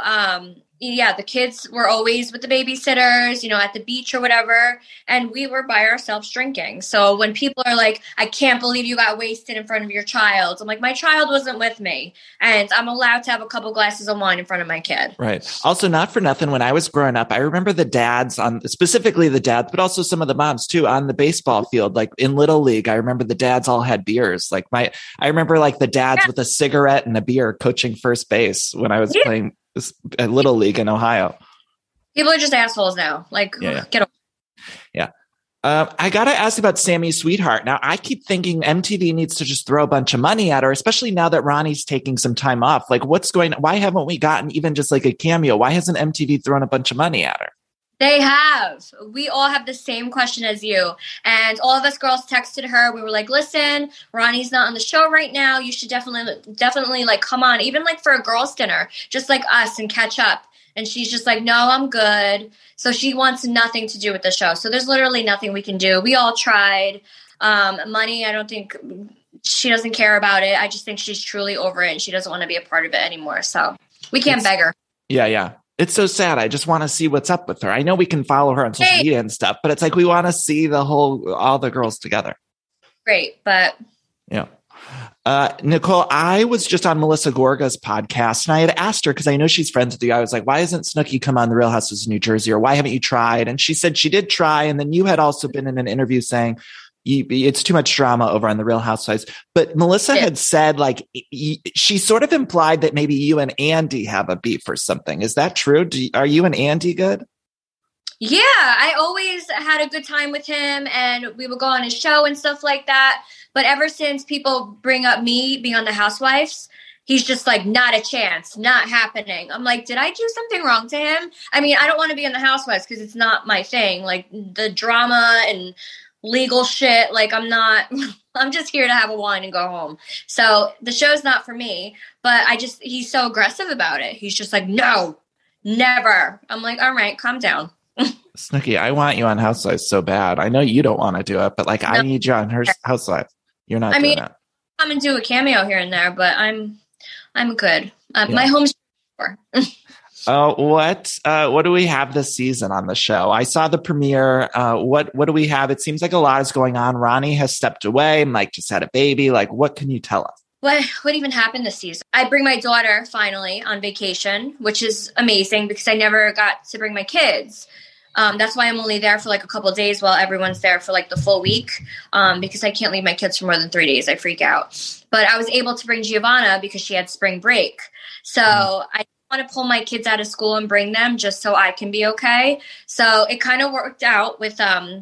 the kids were always with the babysitters, at the beach or whatever. And we were by ourselves drinking. So when people are like, I can't believe you got wasted in front of your child. I'm like, my child wasn't with me. And I'm allowed to have a couple glasses of wine in front of my kid. Right. Also, not for nothing, when I was growing up, I remember the dads specifically the dads, but also some of the moms too, on the baseball field, like in Little League. I remember the dads all had beers. Like I remember like the dads with a cigarette and a beer coaching first base when I was playing at Little League in Ohio. People are just assholes now. Like, get over. Yeah. I got to ask about Sammy's Sweetheart. Now, I keep thinking MTV needs to just throw a bunch of money at her, especially now that Ronnie's taking some time off. Like, why haven't we gotten even just like a cameo? Why hasn't MTV thrown a bunch of money at her? They have. We all have the same question as you. And all of us girls texted her. We were like, listen, Ronnie's not on the show right now. You should definitely like come on, even like for a girls' dinner, just like us, and catch up. And she's just like, no, I'm good. So she wants nothing to do with the show. So there's literally nothing we can do. We all tried. Money, I don't think she doesn't care about it. I just think she's truly over it and she doesn't want to be a part of it anymore. So we can't beg her. Yeah. It's so sad. I just want to see what's up with her. I know we can follow her on social media and stuff, but it's like we want to see all the girls together. great, but yeah. Nicole, I was just on Melissa Gorga's podcast and I had asked her, because I know she's friends with you. I was like, why hasn't Snooki come on The Real Housewives of New Jersey, or why haven't you tried? And she said she did try. And then you had also been in an interview saying it's too much drama over on The Real Housewives. But Melissa had said, like, she sort of implied that maybe you and Andy have a beef or something. Is that true? Are you and Andy good? Yeah, I always had a good time with him, and we would go on his show and stuff like that. But ever since people bring up me being on The Housewives, he's just like, not a chance, not happening. I'm like, did I do something wrong to him? I mean, I don't want to be on The Housewives because it's not my thing. Like, the drama and legal shit, like, I'm just here to have a wine and go home. So the show's not for me, but he's so aggressive about it. He's just like, no, never. I'm like, all right, calm down. Snooki, I want you on Housewives so bad. I know you don't want to do it, but like, I need you on her Housewives. You're not doing it. I'm gonna do a cameo here and there, but I'm good. My home's for. What do we have this season on the show? I saw the premiere. What do we have? It seems like a lot is going on. Ronnie has stepped away. Mike just had a baby. Like, what can you tell us? What even happened this season? I bring my daughter finally on vacation, which is amazing because I never got to bring my kids. That's why I'm only there for like a couple of days while everyone's there for like the full week, because I can't leave my kids for more than 3 days. I freak out. But I was able to bring Giovanna because she had spring break. So I want to pull my kids out of school and bring them just so I can be okay. So it kind of worked out with,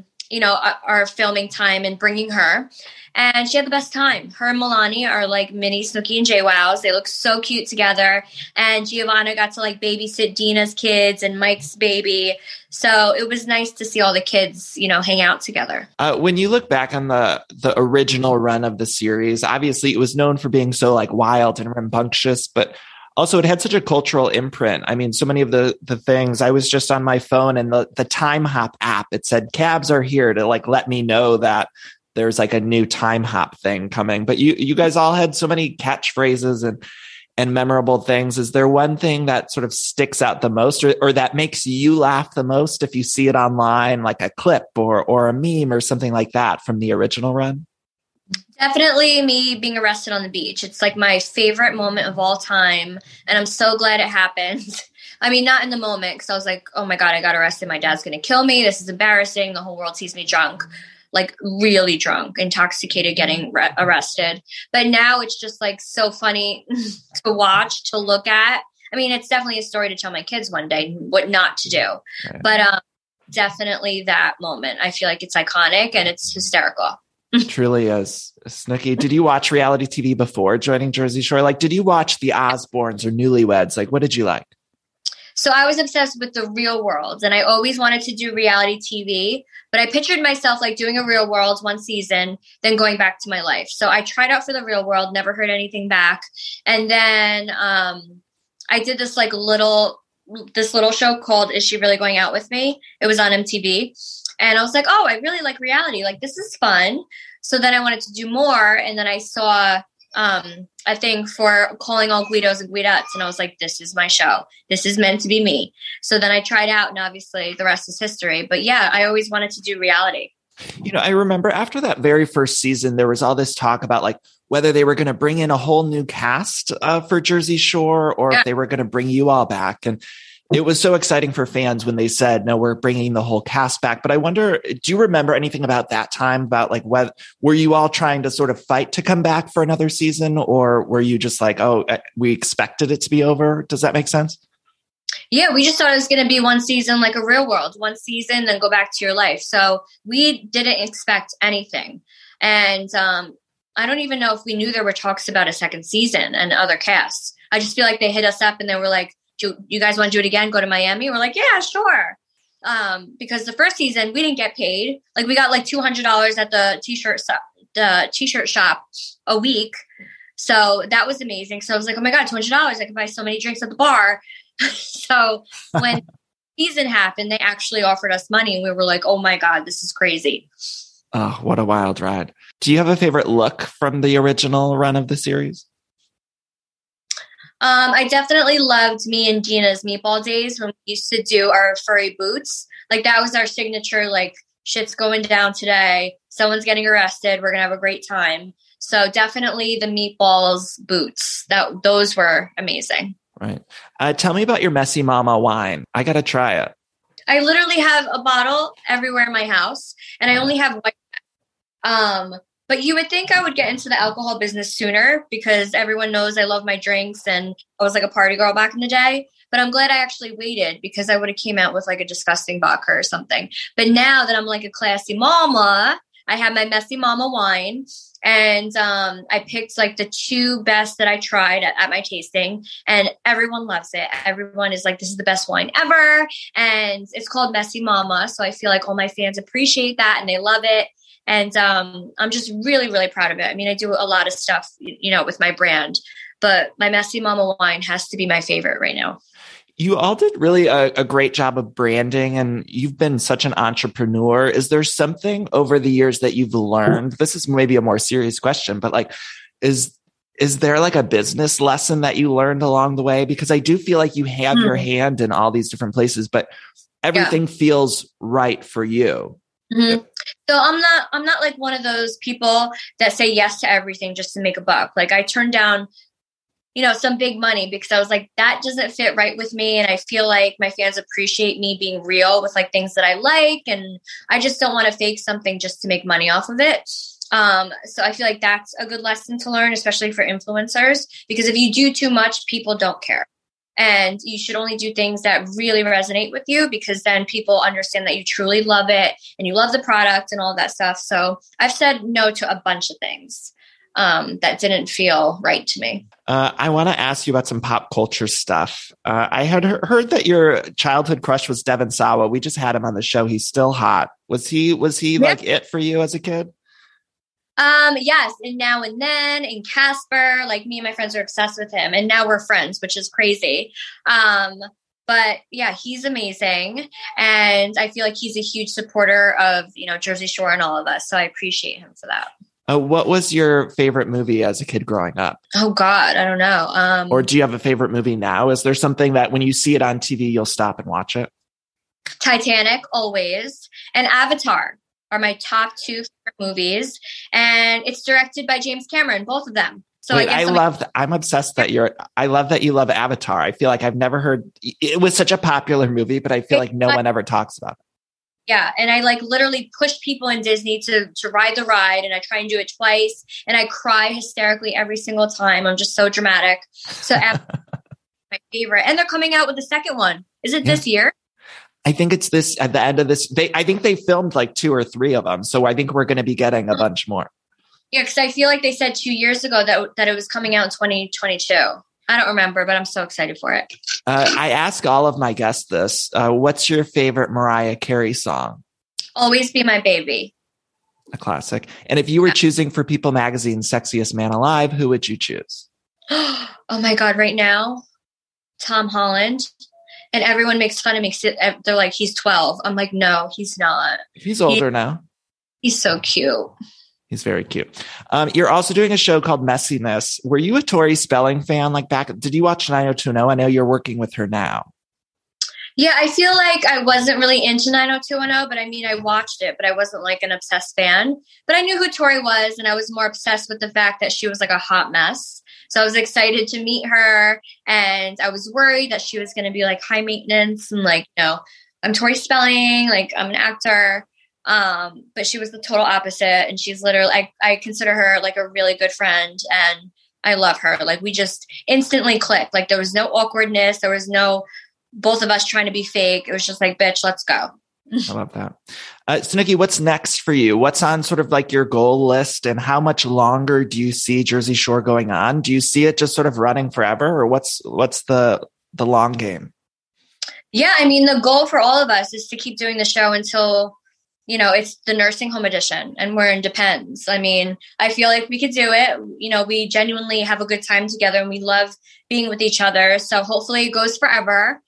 our filming time and bringing her. And she had the best time. Her and Milani are like mini Snooki and JWowws. They look so cute together. And Giovanna got to like babysit Dina's kids and Mike's baby. So it was nice to see all the kids, hang out together. When you look back on the original run of the series, obviously it was known for being so like wild and rambunctious, but also it had such a cultural imprint. I mean, so many of the things. I was just on my phone and the Time Hop app, it said cabs are here to like let me know that there's like a new Time Hop thing coming. But you guys all had so many catchphrases and memorable things. Is there one thing that sort of sticks out the most or that makes you laugh the most if you see it online, like a clip or a meme or something like that from the original run? Definitely me being arrested on the beach. It's like my favorite moment of all time. And I'm so glad it happened. I mean, not in the moment because I was like, oh my God, I got arrested. My dad's going to kill me. This is embarrassing. The whole world sees me drunk. Like really drunk, intoxicated, getting arrested. But now it's just like so funny to watch, to look at. I mean, it's definitely a story to tell my kids one day what not to do. Right. But definitely that moment. I feel like it's iconic and it's hysterical. It truly is. Snooki, did you watch reality TV before joining Jersey Shore? Like, did you watch The Osbournes or Newlyweds? Like, what did you like? So I was obsessed with The Real World and I always wanted to do reality TV, but I pictured myself like doing a Real World one season, then going back to my life. So I tried out for The Real World, never heard anything back. And then I did this little show called Is She Really Going Out With Me? It was on MTV. And I was like, oh, I really like reality. Like, this is fun. So then I wanted to do more. And then I saw a thing for calling all Guidos and Guidettes. And I was like, this is my show. This is meant to be me. So then I tried out and obviously the rest is history. But yeah, I always wanted to do reality. I remember after that very first season, there was all this talk about like whether they were going to bring in a whole new cast for Jersey Shore or if they were going to bring you all back. And it was so exciting for fans when they said, no, we're bringing the whole cast back. But I wonder, do you remember anything about that time about like, were you all trying to sort of fight to come back for another season? Or were you just like, oh, we expected it to be over? Does that make sense? Yeah, we just thought it was going to be one season, like a Real World, one season, then go back to your life. So we didn't expect anything. And I don't even know if we knew there were talks about a second season and other casts. I just feel like they hit us up and they were like, you guys want to do it again? Go to Miami? We're like, yeah, sure. Because the first season we didn't get paid. Like we got like $200 at the t-shirt shop a week. So that was amazing. So I was like, oh my God, $200. I can buy so many drinks at the bar. So when season happened, they actually offered us money and we were like, oh my God, this is crazy. Oh, what a wild ride. Do you have a favorite look from the original run of the series? I definitely loved me and Gina's meatball days when we used to do our furry boots. Like that was our signature, like shit's going down today. Someone's getting arrested. We're going to have a great time. So definitely the meatballs boots. Those were amazing. Right. Tell me about your Messy Mama wine. I got to try it. I literally have a bottle everywhere in my house, and I only have white. But you would think I would get into the alcohol business sooner because everyone knows I love my drinks and I was like a party girl back in the day. But I'm glad I actually waited because I would have came out with like a disgusting vodka or something. But now that I'm like a classy mama, I have my Messy Mama wine. And I picked like the 2 best that I tried at my tasting. And everyone loves it. Everyone is like, this is the best wine ever. And it's called Messy Mama. So I feel like all my fans appreciate that and they love it. And I'm just really, really proud of it. I mean, I do a lot of stuff, with my brand, but my Messy Mama wine has to be my favorite right now. You all did really a great job of branding, and you've been such an entrepreneur. Is there something over the years that you've learned? This is maybe a more serious question, but like, is there like a business lesson that you learned along the way? Because I do feel like you have your hand in all these different places, but everything feels right for you. Mm-hmm. So I'm not like one of those people that say yes to everything just to make a buck. Like I turned down, some big money because I was like, that doesn't fit right with me. And I feel like my fans appreciate me being real with like things that I like. And I just don't want to fake something just to make money off of it. So I feel like that's a good lesson to learn, especially for influencers, because if you do too much, people don't care. And you should only do things that really resonate with you because then people understand that you truly love it and you love the product and all that stuff. So I've said no to a bunch of things that didn't feel right to me. I want to ask you about some pop culture stuff. I had heard that your childhood crush was Devon Sawa. We just had him on the show. He's still hot. Was he like it for you as a kid? Yes. And Now and Then and Casper, like me and my friends are obsessed with him and now we're friends, which is crazy. But yeah, he's amazing. And I feel like he's a huge supporter of, Jersey Shore and all of us. So I appreciate him for that. What was your favorite movie as a kid growing up? Oh God, I don't know. Or do you have a favorite movie now? Is there something that when you see it on TV, you'll stop and watch it? Titanic, always. And Avatar are my top 2 favorite movies. And it's directed by James Cameron, both of them. So wait, I'm obsessed I love that you love Avatar. I feel like I've never heard, it was such a popular movie, but I feel like no one ever talks about it. Yeah. And I like literally push people in Disney to ride the ride. And I try and do it twice. And I cry hysterically every single time. I'm just so dramatic. So my favorite. And they're coming out with the second one. Is it this year? I think it's this at the end of this. I think they filmed like 2 or 3 of them. So I think we're going to be getting a bunch more. Yeah. Cause I feel like they said 2 years ago that it was coming out in 2022. I don't remember, but I'm so excited for it. I ask all of my guests this. What's your favorite Mariah Carey song? Always Be My Baby. A classic. And if you were choosing for People Magazine's Sexiest Man Alive, who would you choose? Oh my God. Right now, Tom Holland. And everyone makes fun of me. They're like, he's 12. I'm like, no, he's not. He's older now. He's so cute. He's very cute. You're also doing a show called Messiness. Were you a Tori Spelling fan? Like back, did you watch 90210? I know you're working with her now. Yeah, I feel like I wasn't really into 90210, but I mean, I watched it, but I wasn't like an obsessed fan. But I knew who Tori was, and I was more obsessed with the fact that she was like a hot mess. So I was excited to meet her, and I was worried that she was going to be like high maintenance and like, I'm Tori Spelling, like I'm an actor. But she was the total opposite. And she's literally, I consider her like a really good friend and I love her. Like we just instantly clicked. Like there was no awkwardness. There was no both of us trying to be fake. It was just like, bitch, let's go. I love that. So Nikki, what's next for you? What's on sort of like your goal list and how much longer do you see Jersey Shore going on? Do you see it just sort of running forever or what's the long game? Yeah. I mean, the goal for all of us is to keep doing the show until it's the nursing home edition and we're in Depends. I mean, I feel like we could do it. We genuinely have a good time together and we love being with each other. So hopefully it goes forever.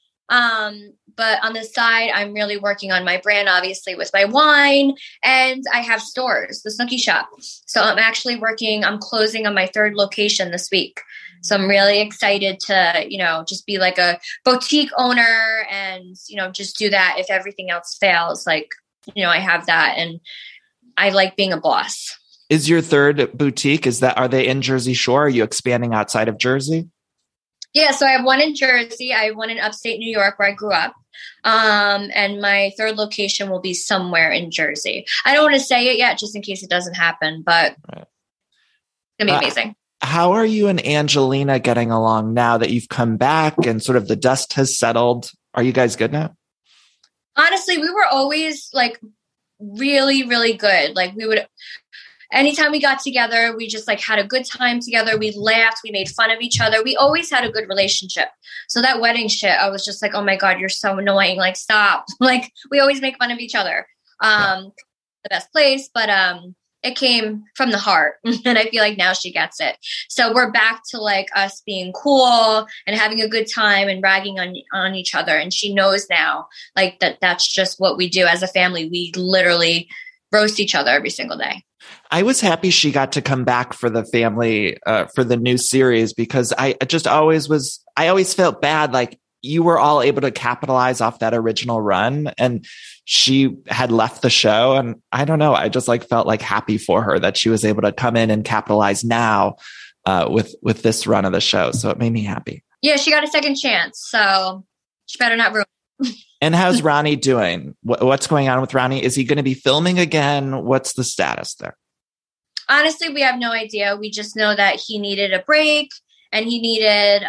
But on the side, I'm really working on my brand, obviously with my wine and I have stores, the Snooki Shop. So I'm closing on my 3rd location this week. So I'm really excited to, just be like a boutique owner and, just do that if everything else fails, like, I have that. And I like being a boss. Is your third boutique, are they in Jersey Shore? Are you expanding outside of Jersey? Yeah, so I have one in Jersey. I have one in upstate New York where I grew up. And my third location will be somewhere in Jersey. I don't want to say it yet just in case it doesn't happen, but it's going to be amazing. How are you and Angelina getting along now that you've come back and sort of the dust has settled? Are you guys good now? Honestly, we were always like really, really good. Like anytime we got together, we just like had a good time together. We laughed. We made fun of each other. We always had a good relationship. So that wedding shit, I was just like, oh my God, you're so annoying. Like, stop. Like, we always make fun of each other. The best place, but it came from the heart. And I feel like now she gets it. So we're back to like us being cool and having a good time and ragging on each other. And she knows now like that's just what we do as a family. We literally roast each other every single day. I was happy she got to come back for the family, for the new series, because I always felt bad. Like you were all able to capitalize off that original run and she had left the show. And I don't know, I just like felt like happy for her that she was able to come in and capitalize now with this run of the show. So it made me happy. Yeah, she got a second chance. So she better not ruin it. And how's Ronnie doing? What's going on with Ronnie? Is he going to be filming again? What's the status there? Honestly, we have no idea. We just know that he needed a break and he needed,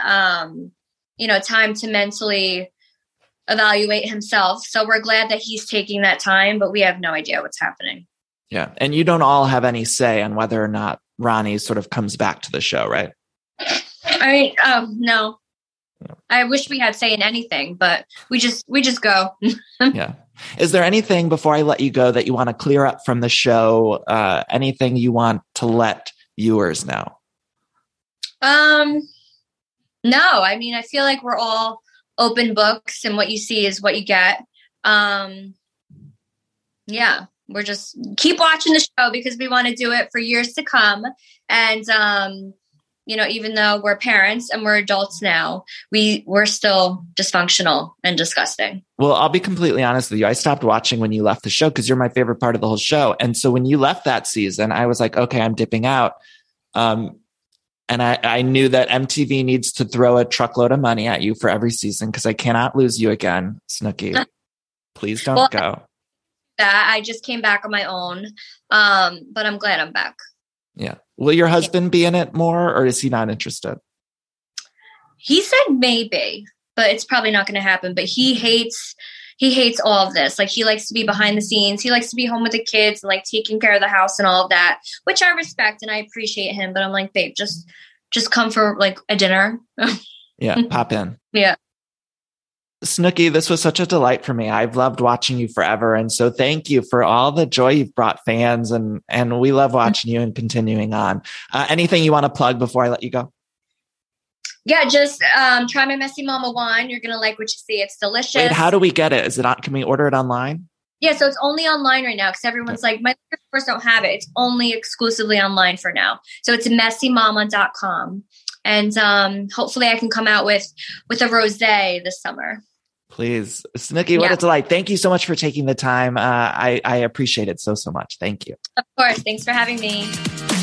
time to mentally evaluate himself. So we're glad that he's taking that time, but we have no idea what's happening. Yeah. And you don't all have any say on whether or not Ronnie sort of comes back to the show, right? I mean, no. I wish we had say in anything, but we just go. Yeah. Is there anything before I let you go that you want to clear up from the show? Anything you want to let viewers know? No, I mean, I feel like we're all open books and what you see is what you get. Yeah, we're just keep watching the show because we want to do it for years to come. And, even though we're parents and we're adults now, we're still dysfunctional and disgusting. Well, I'll be completely honest with you. I stopped watching when you left the show because you're my favorite part of the whole show. And so when you left that season, I was like, okay, I'm dipping out. And I knew that MTV needs to throw a truckload of money at you for every season because I cannot lose you again, Snooki. Please don't go. I just came back on my own, but I'm glad I'm back. Yeah. Will your husband be in it more or is he not interested? He said maybe, but it's probably not going to happen. But he hates all of this. Like he likes to be behind the scenes. He likes to be home with the kids and like taking care of the house and all of that, which I respect and I appreciate him. But I'm like, babe, just come for like a dinner. Yeah. Pop in. Yeah. Snooki, this was such a delight for me. I've loved watching you forever. And so thank you for all the joy you've brought fans and we love watching you and continuing on. Anything you want to plug before I let you go? Yeah, just try my Messy Mama wine. You're going to like what you see. It's delicious. Wait, how do we get it? Can we order it online? Yeah, so it's only online right now because everyone's like, my stores don't have it. It's only exclusively online for now. So it's messymama.com. And hopefully I can come out with a rosé this summer. Please. Snooki, what a delight. Thank you so much for taking the time. I appreciate it so much. Thank you. Of course. Thanks for having me.